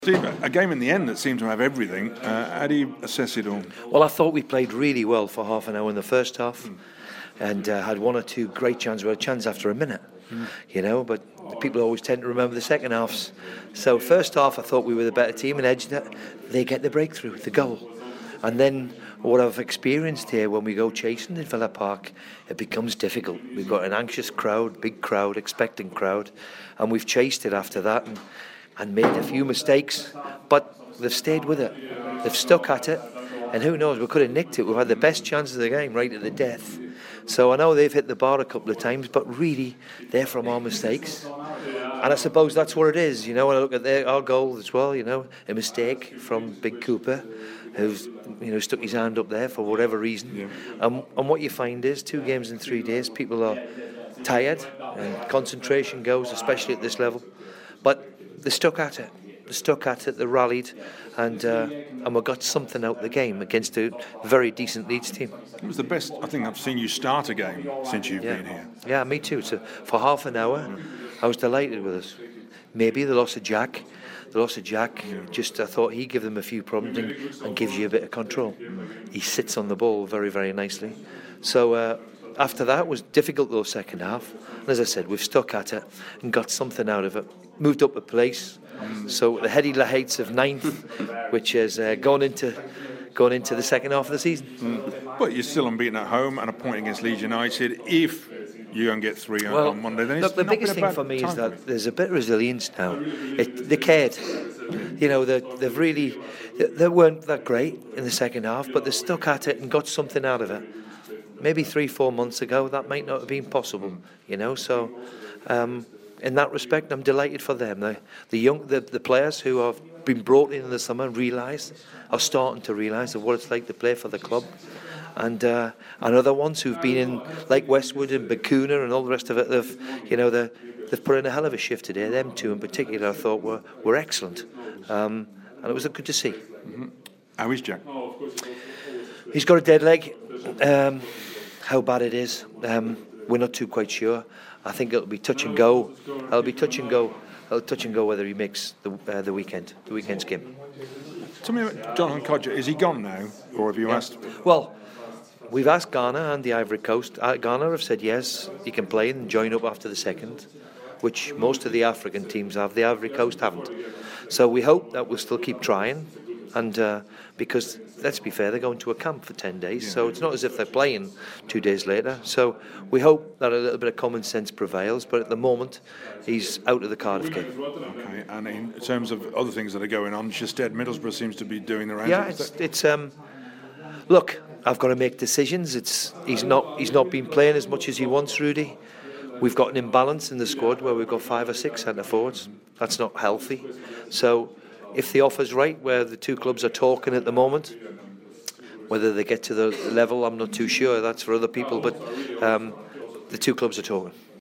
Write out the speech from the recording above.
Steve, a game in the end that seemed to have everything. How do you assess it all? Well, I thought we played really well for half an hour in the first half, and had one or two great chances. We had a chance after a minute, but people always tend to remember the second halves. So first half, I thought we were the better team and edged it. They get the breakthrough, the goal, and then what I've experienced here when we go chasing in Villa Park, it becomes difficult. We've got an anxious crowd, big crowd, expecting crowd, and we've chased it after that and made a few mistakes, but they've stayed with it. They've stuck at it, and who knows, we could have nicked it. We've had the best chance of the game right at the death. So I know they've hit the bar a couple of times, but really, they're from our mistakes. And I suppose that's what it is, when I look at our goal as well, a mistake from Big Cooper, who's stuck his hand up there for whatever reason. Yeah. And what you find is 2 games in 3 days, people are tired, and concentration goes, especially at this level. But they stuck at it. They rallied, and we got something out of the game against a very decent Leeds team. It was the best I think I've seen you start a game since you've been here. Yeah, me too. So for half an hour, I was delighted with us. Maybe the loss of Jack. Just I thought he'd give them a few problems and gives you a bit of control. He sits on the ball very, very nicely. So after that, it was difficult though, second half. And as I said, we've stuck at it and got something out of it. Moved up a place. So the heady heights of 9th, which has gone into the second half of the season. But you're still unbeaten at home and a point against Leeds United. If you don't get 3 on Monday, then look, the biggest thing for me is that there's a bit of resilience now. They cared. They weren't that great in the second half, but they stuck at it and got something out of it. Maybe 3-4 months ago, that might not have been possible. So in that respect, I'm delighted for them. The players who have been brought in the summer are starting to realise what it's like to play for the club. And other ones who've been in, like Westwood and Bacuna and all the rest of it, they've put in a hell of a shift today. Them two in particular, I thought were excellent, and it was good to see. Mm-hmm. How is Jack? He's got a dead leg. How bad it is, we're not too quite sure. I think it'll be touch and go. It'll touch and go whether he makes the weekend's game. Tell me about Jonathan Kodjia. Is he gone now, or have you asked? Well, we've asked Ghana and the Ivory Coast. Ghana have said yes, he can play and join up after the second, which most of the African teams have. The Ivory Coast haven't. So we hope that we'll still keep trying, and because let's be fair, they're going to a camp for 10 days, so it's not as if they're playing 2 days later. So we hope that a little bit of common sense prevails, but at the moment he's out of the Cardiff game. Okay, and in terms of other things that are going on, Sjöstedt Middlesbrough seems to be doing the rounds. Yeah, it's look, I've got to make decisions. He's not been playing as much as he wants, Rudy. We've got an imbalance in the squad where we've got 5 or 6 centre forwards. That's not healthy. So if the offer's right, where the 2 clubs are talking at the moment, whether they get to the level, I'm not too sure. That's for other people, but the 2 clubs are talking.